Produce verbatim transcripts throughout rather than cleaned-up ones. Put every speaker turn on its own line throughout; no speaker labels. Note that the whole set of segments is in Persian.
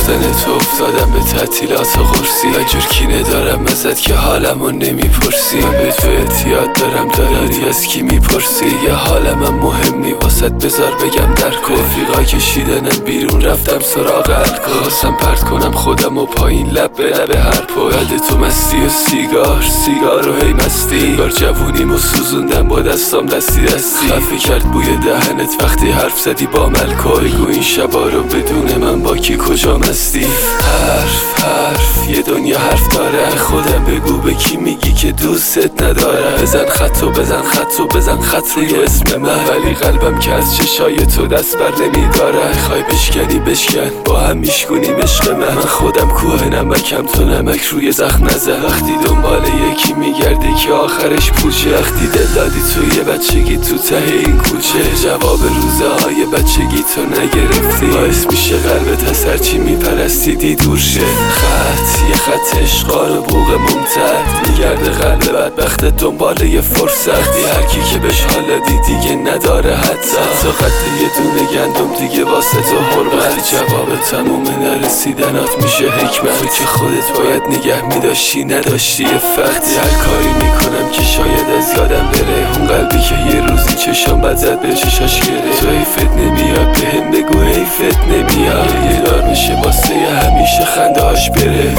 رفتن تو افتادم به تعطیلات قرصی و جور کینه دارم ازت که حالمو نمیپرسی. من به تو اعتیاد دارم داری از کی میپرسی؟ یه حالم هم مهم نی واسط بذار بگم در کن. رفیقا کشیدنم بیرون رفتم سراغ الکل. خواستم پرت کنم خودم و پایین لب به لب هر پل. بعد تو مستی و سیگار سیگار و هی مستی بار جوونیمو سوزوندم با دستام دستی دستی. خفه کرد بوی دهنت وقتی حرف زدی با ملکل. بگو این شبا رو بدون من با کی کجا مستی؟ حرف حرف یه دنیا حرف داره. خودم بگو به کی میگی که دوستت نداره؟ بزن خطو بزن خطو بزن خط روی اسم من، ولی قلبم که از چشای تو دست بر نمیداره. خواهی بشکنی بشکن با هم میشکنیم عشق من. من خودم کوه نمکم تو نمک روی زخم نزن. وقتی دنبال یکی میگردی که آخرش پوچه، وقتی دل دادی توی بچگی تو ته این کوچه، جواب روزه های بچگی تو نگرفتی، باعث میشه قلبت از هرچی میپرستیدی دور شه. خط یه خط عشقار و بوق ممتد میگرده قلب بدبختت دنبال یه فرصت. هر کی که بهش حالا دی دیگه نداره حتی حتی خط یه دونه گندم دیگه واسه تو حرمت. وقتی جواب تموم نرسیدنات میشه حکمت، تو که خودت باید نگه میداشتی نداشتی یه فقطی. هر کاری میکنم که شاید از یادم بره اون قلبی که یه روزی چشم بد زد به چشاش گره. تو حیفت نمیاد بهم بگو حیفت نمیاد، یه دار میشه واسه همیشه خنده هاش بره.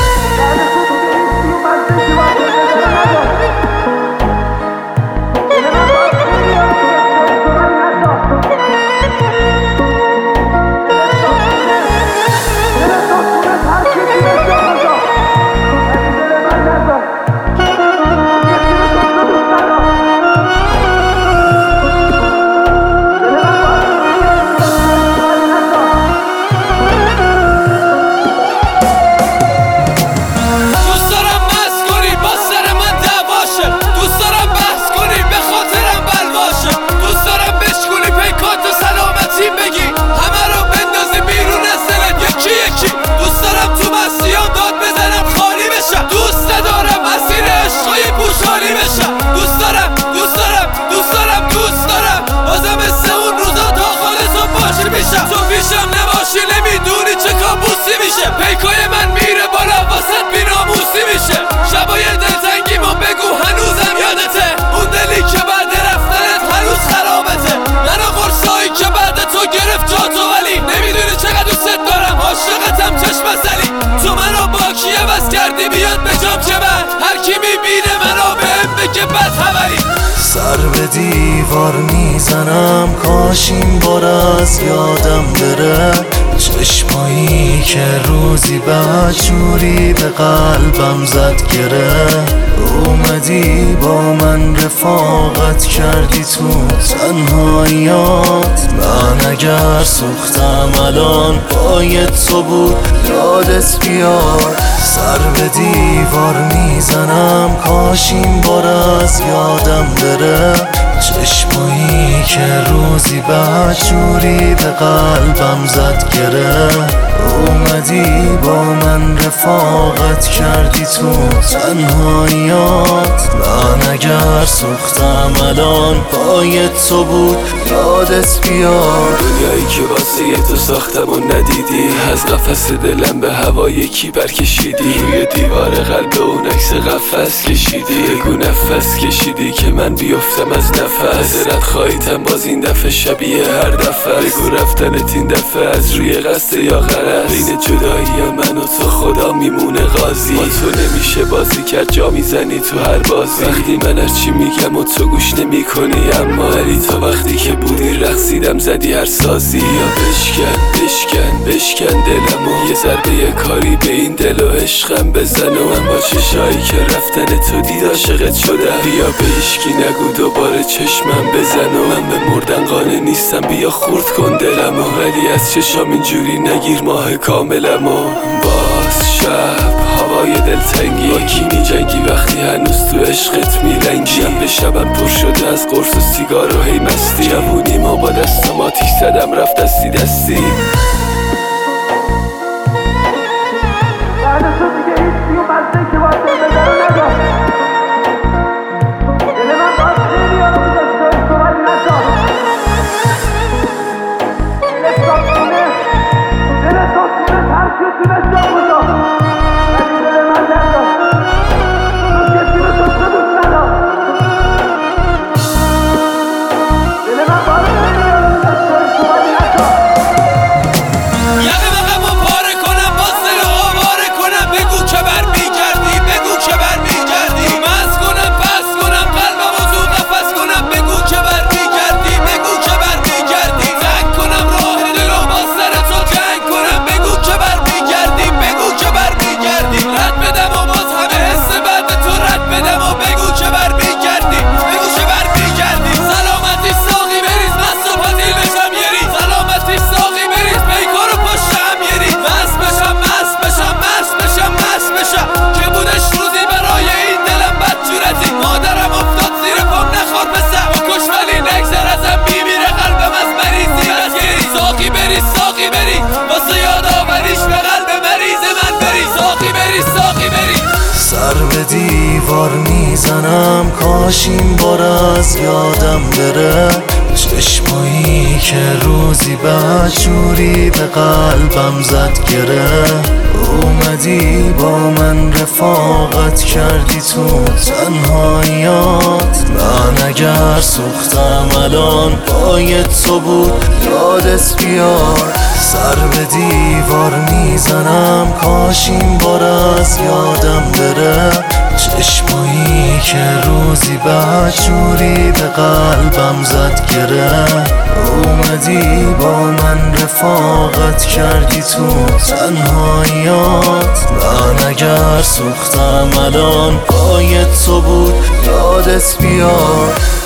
تو پیشم نباشی نمیدونی چه کابوسی میشه. پیکای من میره بالا واسط بیناموسی میشه. شبای دلتنگیمو بگو هنوزم یادته، اون دلی که بعد رفتنت هنوز خرابته. منو قرصایی که بعد تو گرفت جا تو، ولی نمیدونی چقدر دوست دارم عاشقتم چشم زلی. تو منو با کی عوض کردی بیاد به جام که بعد هر کی میبینه منو بهم بگه بد خبری.
سر به دیوار میزنم کاش این بار از یادم بره، چشمایی که روزی بدجوری به قلبم زد گره. اومدی با من رفاقت کردی تو تنهاییات، من اگر سوختم الان باید تو بود یادت بیاد. سر به دیوار میزنم کاش این بار از یادم بره، چشمایی که روزی بدجوری به قلبم زد گره. اومدی با من رفاقت کردی تو تنهاییات، من اگر سوختم الان باید تو بود یادت بیاد.
دنیایی که واسه تو ساختم و ندیدی، از قفس دلم به هوا یکی برکشیدی، روی دیوار قلب اون عکس قفس کشیدی. بگو نفس کشیدی که من بیفتم از نفس، حضرت خواهیتم باز این دفعه شبیه هر دفعه. بگو رفتنت این دفعه از روی قصد یا غرض، بین جدایی من و تو خدا میمونه قاضی. با تو نمیشه بازی کرد جا میزنی تو هر بازی. وقتی من هرچی میگم و تو گوش نمی کنی، اما ولی تا وقتی که بودی رقصیدم زدی هر سازی. یا بشکن بشکن بشکن دلمو، یه ضربه کاری به این دل و عشقم بزن و من با چشایی که رفتن تو دید عاشقت شدم. بیا به هیچکی نگو دوباره چشمم بزن و من به مردن قانع نیستم، بیا خورد کن دلمو، ولی از چشام اینجوری نگیر ماه کاملمو. باز شب هوای دلتنگی، با کی میجنگی وقتی هنوز تو عشقت میلنگی؟ شب شبم پر شده از قرص و سیگار و هی مستی، جوونی ما با دستم آتیش زدم رفت دستی دستی.
بعد تو دیگه هیچی و بسته که باید بزن رو ندار. دل من باید خیلی یارو میداشته تو ولی ندار. دلت تا خونه دلت تا خونه ترک ساقی بری واسه یادآوریش به قلب مریض من بری ساقی بری ساقی بری
سر به دیوار میزنم کاش این بار از یادم بره چشمایی که روزی بدجوری به قلبم زد گره اومدی با من رفاقت کردی تو تنهاییات من اگر سوختم الان پای تو بود یادت بیار سر به دیوار میزنم کاش این بار از یادم بره چشمایی که روزی بدجوری به قلبم زد گره اومدی با من رفاقت کردی تو تنهاییات من اگر سوختم الان پای تو بود یادت بیار